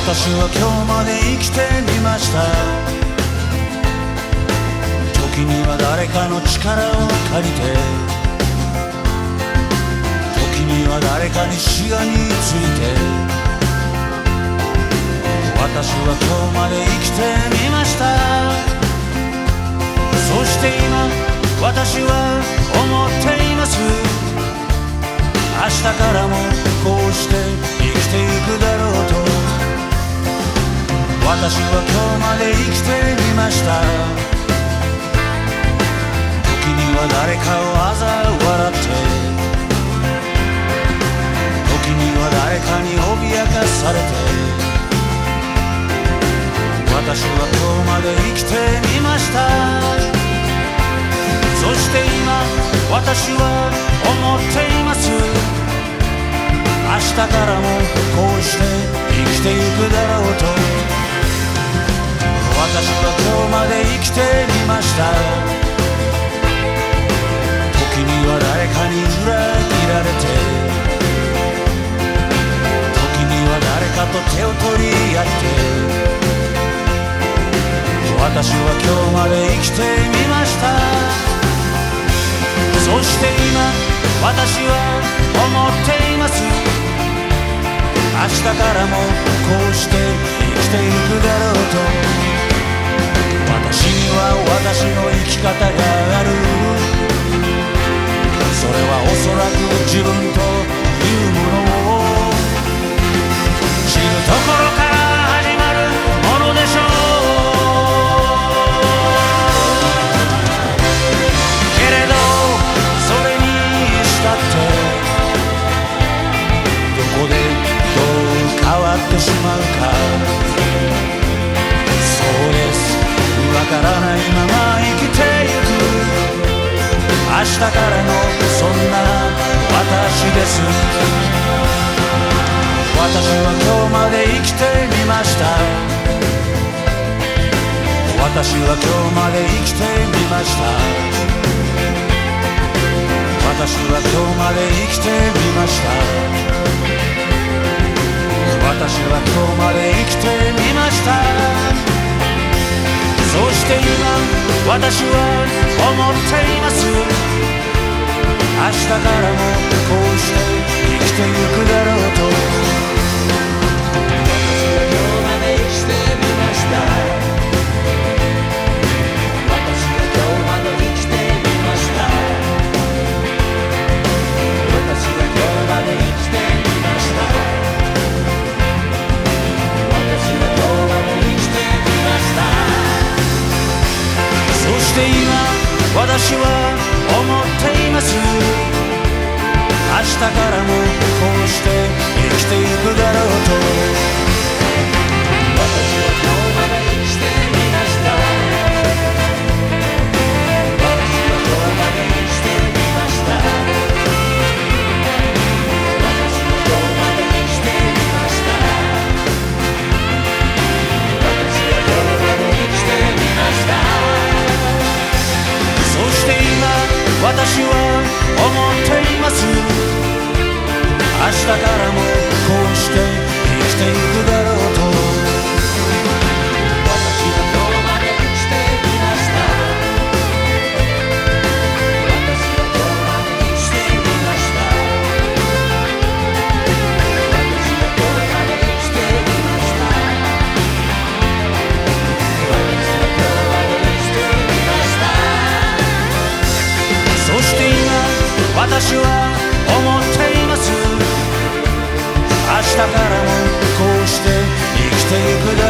私は今日まで生きてみました。時には誰かの力を借りて、時には誰かにしがみついて、私は今日まで生きてみました。そして今私は思っています。明日からもこうして生きていくだろうと。私は今日まで生きてみました。時には誰かを嘲笑って、時には誰かに脅かされて、私は今日まで生きてみました。そして今私は思っています。明日からもこうして生きていくだろうと。私は今日まで生きてみました。時には誰かに裏切られて、時には誰かと手を取り合って、私は今日まで生きてみました。そして今私は思っています。明日からもこうして生きていくだろうと。私には私の生き方がある。それはおそらく自分というものを知るところから始まるものでしょう。けれどそれにしたってどこでどう変わってしまうか、そうです、わからないまま生きてゆく。明日からのそんな私です。私は今日まで生きてみました。私は今日まで生きてみました。私は今日まで生きてみました。私は今日まで生きてみました。そして今私は思っています。明日からもこうして生きてゆくだろうと。私は今日まで生きてみました。私は今日まで生きてみました。私は今日まで生きてみました。私は今日まで生きてみました。そして今私は思っています。明日からもこうして生きていくだろうと。私は今日まで生きてみました。私は今日まで生きてみました。私は今日まで生きてみました。私は今日まで生きてみました。そして今私は思っています。明日からもこうして生きていくだろうと。私は今日まで生きてみました。私は今日まで生きてみました。私は今日まで生きてみました。私は今日まで生きてみました。そして今私は思っています。明日からもこうして生きていくだろう。